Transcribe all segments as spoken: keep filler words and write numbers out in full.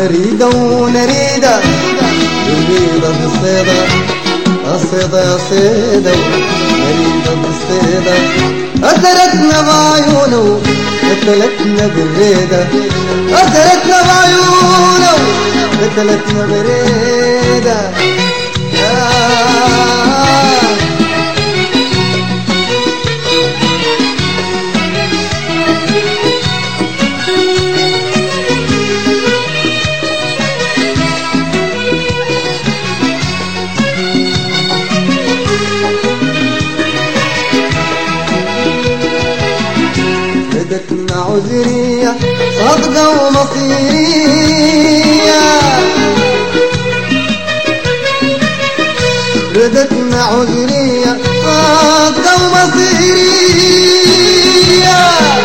نريده ونريده نريده بالصيدة الصيدة يا صيدة نريده بالصيدة أثرتنا بعيونه قتلتنا بالريدة أثرتنا بعيونه قتلتنا بالريدة ردتنا عذرية صادقة ومصيرية ردتنا عذرية صادقة ومصيرية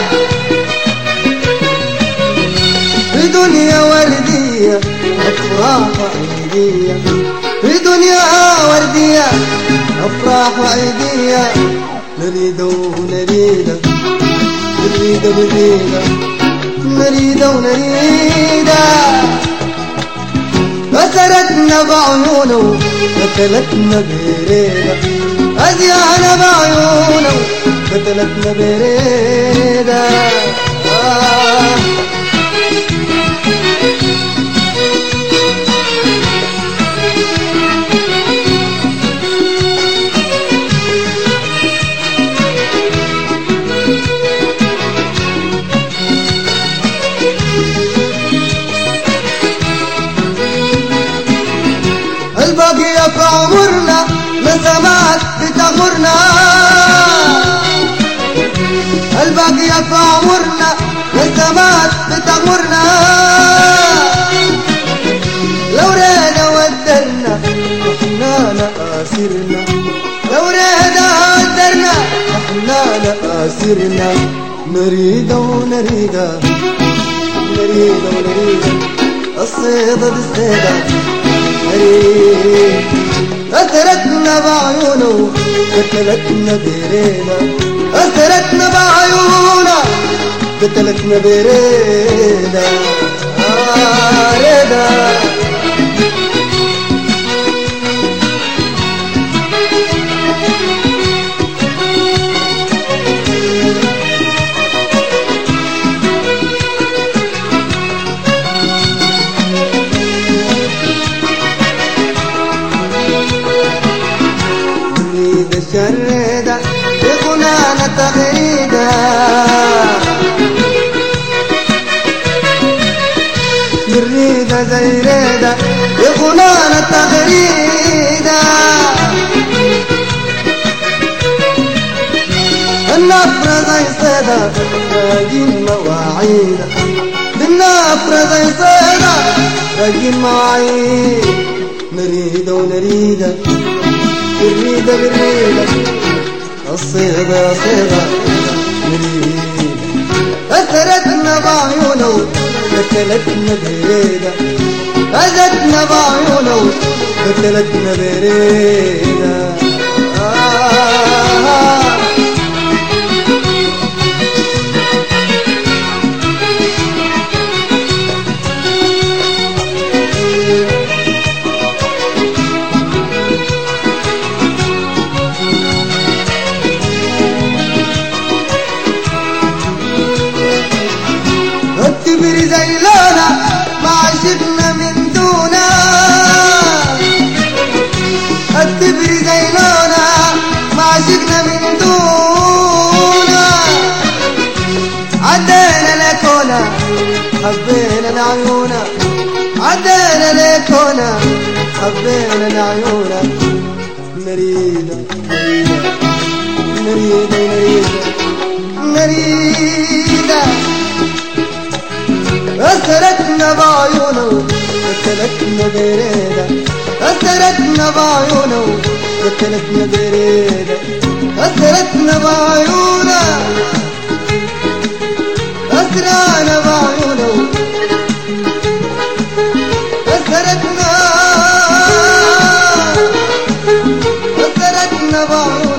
في دنيا وردية أفراح وعيدية في دنيا وردية أفراح وعيدية نريد ونريد نريد ونريد نريد ونريد أسرتنا بعيونه قتلتنا بريدة أزيانا بعيونه قتلتنا بريدة آه الباقية في عمرنا نسمات بتغمرنا الباقية في عمرنا نسمات بتغمرنا لو رينا ودرنا احنا لآسرنا لو رينا ودرنا احنا لآسرنا نريده ونريده نريده ونريده الصيدة بالصيدة أثرتنا بعيونه قتلتنا بريدة أثرتنا بعيونه قتلتنا بريدة آه ريدة الشردة بغنانا تغريدة بالريدة زي ريدة بغنانا تغريدة النفرة زي صيدة راجين مواعيدة بالنفرة زي صيدة راجين مواعيد نريدة ونريدة بالريدة بالريدة الصيدة صيدة نريدة أثرتنا بعيونه قتلتنا بريدة أذتنا بعيونه قتلتنا بريدة آه اعتبري زي لونا ما عشقنا من دونا اعتبري زي لونا ما عشقنا من دونا عدينا لكونا حبينا العيونا عدينا لكونا حبينا العيونا نريده نريده نريده نريده أثرتنا بعيونه قتلتنا بريدة أثرتنا بعيونه قتلتنا بريدة أثرتنا بعيونه أثرنا بعيونه أثرتنا أثرتنا بعيونه